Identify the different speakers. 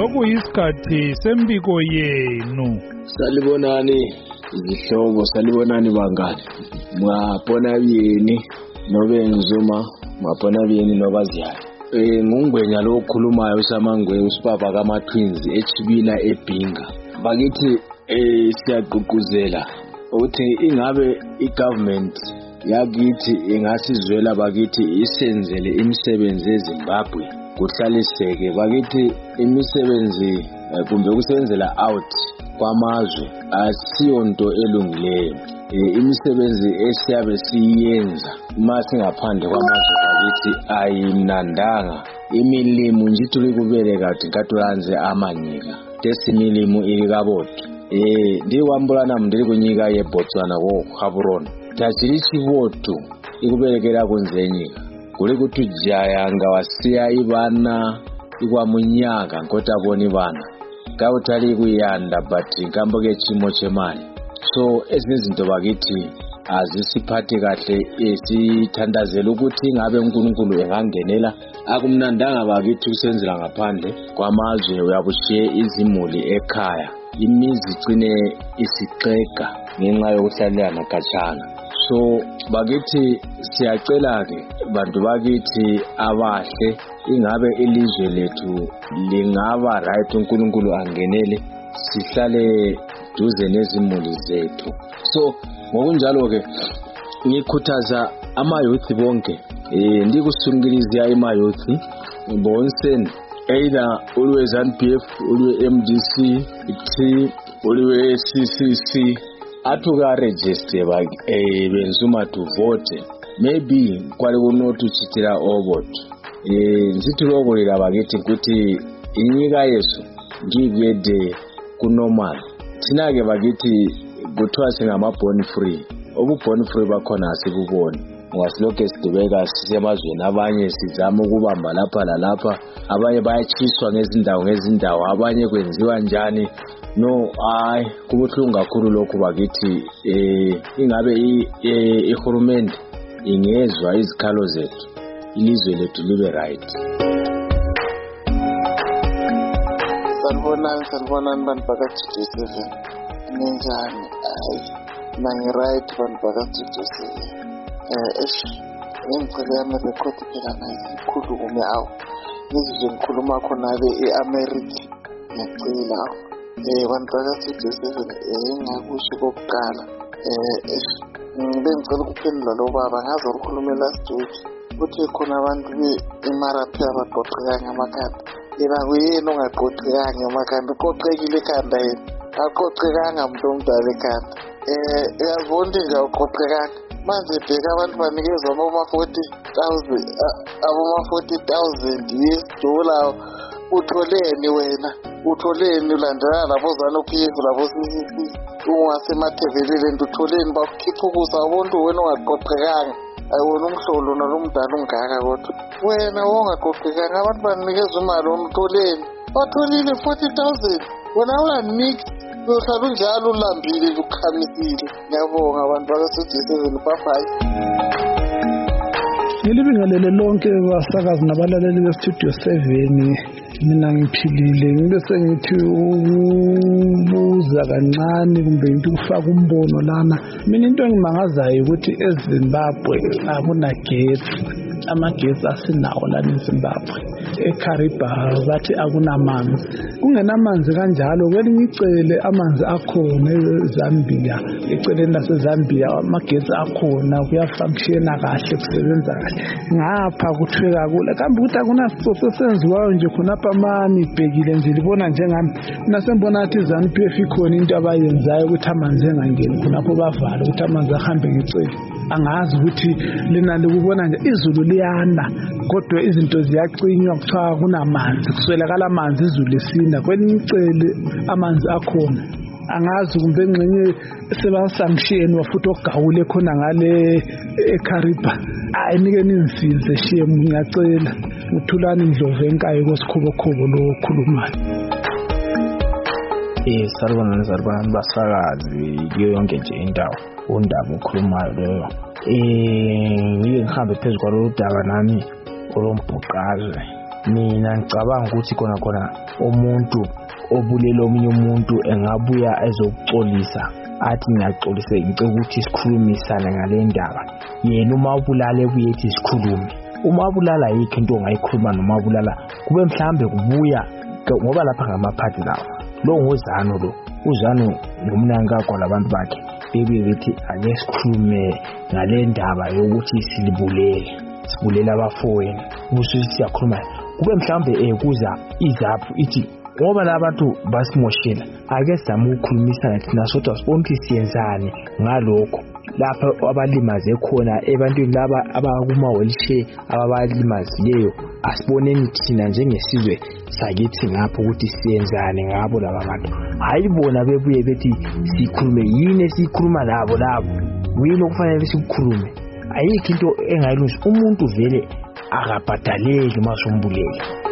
Speaker 1: sokuyisikhathi sembiko yenu.
Speaker 2: Salibonani izihlobo, salibonani bangani. Mwabona yini noBenzuma, mwabona yini noBaziyana. Ngungwenya lo okhulumayo uSamangwe usipapa kama twins eChibila eBhinga. Bakithi siyagqugquzela ukuthi ingabe igovernment yakithi ingasizwela bakithi isenzele imisebenzi eZimbabwe kuhlaliseke. Bakithi imisebenzi kumbe kusenzela out kwamazwe asiyonto elungileyo. Imisebenzi esiyabe siyenza masingaphandle kwamazwe bakithi ayimnandanga. Imilimo nje tuli kubele kati katulanze amanyika tesimilimo ilikaboti. Ndikwambulana mndiri kunyika yeBotswana ko Gaborone tachiri chivoto ikubelekera kunzenyika kuli kuti jayanga wasiya ivana ikwamunyaka nkotaboni vana kautali kuyanda but nkamboke chimo chemali. So ezinye izinto bakithi azisiphathi kahle, esithandazela ukuthi ngabe uNkulunkulu engangenela. Akumnandanga bakithi kusenzela ngaphandle kwamazwe uyabushiye izimuli ekhaya, imizi igcine isixega ngenxa yokuhlalelana khatshana. So bakithi siyacela ke bantu bakithi abahle, ingabe ilizwe lethu lingaba right uNkulunkulu angenele, sihlale duze nezimuli zethu. So ngokunjalo ke ngikhuthaza ama-youth bonke, ndikusungilizia ama-youth bonseni either ulwe ZANU-PF, ulwe MDC, ulwe CCC, atuka register Benzuma to vote. Maybe kwali kunotu chitira ovote. Nzitulokolera bakithi kuti inyika yesu ngigede kunormal. Tinake bakithi kuthiwa singama-born free. Obu-born free bakhona asibuboni. Ngasiloke sidubeka sisemazweni, abanye sizama ukubamba lapha lalapha, abanye bayatshiswa ngezindawo, abanye kwenziwa njani. No, kubuhlungu kakhulu lokhu bakithi. Ingabe ihulumende ingezwa izikhalo zethu, ilizwe lethu libe right.
Speaker 3: Sanibonani bantu baka-TJ7 ninjani? Nangi-right bantu baka-TJ7. Ngicela yami rekhodi phela nayikhulume awu ngizizwe ngikhuluma khona-ke e-America. Ngiyacela bantu baka-TJ7 engakusho kokuqala bengicela ukuphendula lo baba ngaze ukhulume last week ukuthi khona abantu be-Emarapi abaqoqekanga amakhanda. Yena kuyini ongaqoqekanga amakhanda? Uqoqekile ekhanda yena, aqoqekanga umuntu omdala ekhanda. Uyazibona ukuthi nje awuqoqekanga. Manje bheka abantu banikezwa aboma-40,000 US$. Utholeni wena? Utholeni ulandela labo ZANU-PF labo CCC? Ungasemathevelile nje utholeni bakukhiphukusa abontu wena ongaqoqekanga? Ayiwona umhlolo nalomdala ungaka kodwa. Wena ongaqoqekanga abantu banikezwa imali utholeni? Batholile 40,000. Wena ulaniki uyohlala unjalo ulambile ukhamisile. Ngiyabonga abantu baka-TJ7 bye.
Speaker 1: Ngilibingelele lonke basakazi nabalaleli beStudio 7. Mina ngiphilile, ngibe sengithi ubuza kancane kumbe into ukufaka umbono lana. Mina into engimangazayo ukuthi eZimbabwe akunagetsi, amagetsi asinawo lana eZimbabwe. eKariba bathi akunamanzi. Kungenamanzi kanjalo kwelinye icele amanzi akhona eZambia, eceleni laseZambia amagetsi akhona kuyafunctiona kahle kusebenza kahle. Ngapha kuthweka kule kambe ukuthi akunasico senziwayo nje khonapha mani ibhekile nje libona njengami nasembona athi ZANU-PF ikhona into abayenzayo ukuthi amanzi engangeni khonapho bavala ukuthi amanzi ahambe ngecele. Angazi ukuthi lina likubona nje izulu liyana kodwa izinto ziyacinywa kuthiwa kunamanzi kuswelakala amanzi izulu lisina kwelinye icele amanzi akhona. Angazi kumbe engxenye sebasanction wafuthi ogawule khona ngale eKariba ayinike ninsize shiye ngiyacela uthulani Ndlovu enkayi kosikhobo lo khulumayo.
Speaker 4: Saribona basakazi kuyo yonke nje indawo undaba okhulumayo leyo. Ngike ngihambe phezulu kwalo daba nami olombhuqazwe mina ngicabanga ukuthi khona umuntu obulela omunye umuntu engabuya ezokuxolisa athi ngiyaxolisa ngicela ukuthi sikhulumisane ngale ndaba yena uma ubulala ebuye ethi sikhulume uma ubulala yikho into ongayikhuluma noma ubulala kube mhlambe kubuya ngoba lapha ngamaphathi lawo lo ngozano lo uzano nomnankakho labantu bakhe bebethi ake sikhulume ngale ndaba yokuthi sibulela abafowenu usuthi siyakhuluma kube mhlambe kuza izaphu ithi ngoba labantu basimoshela ake sizame ukukhulumisana thina sodwa sibone ukuthi siyenzani ngalokho lapha abalimaze khona ebantwini laba abakuma wheelchair ababalimazileyo asiboneni thina njengesizwe sakithi ngapho ukuthi siyenzani ngabo laba bantu hayi bona bebuye bethi sikhulume yini sikhuluma nabo yini okufanele sikukhulume ayikho into engayilungisa umuntu vele akabhadaleki masombuleki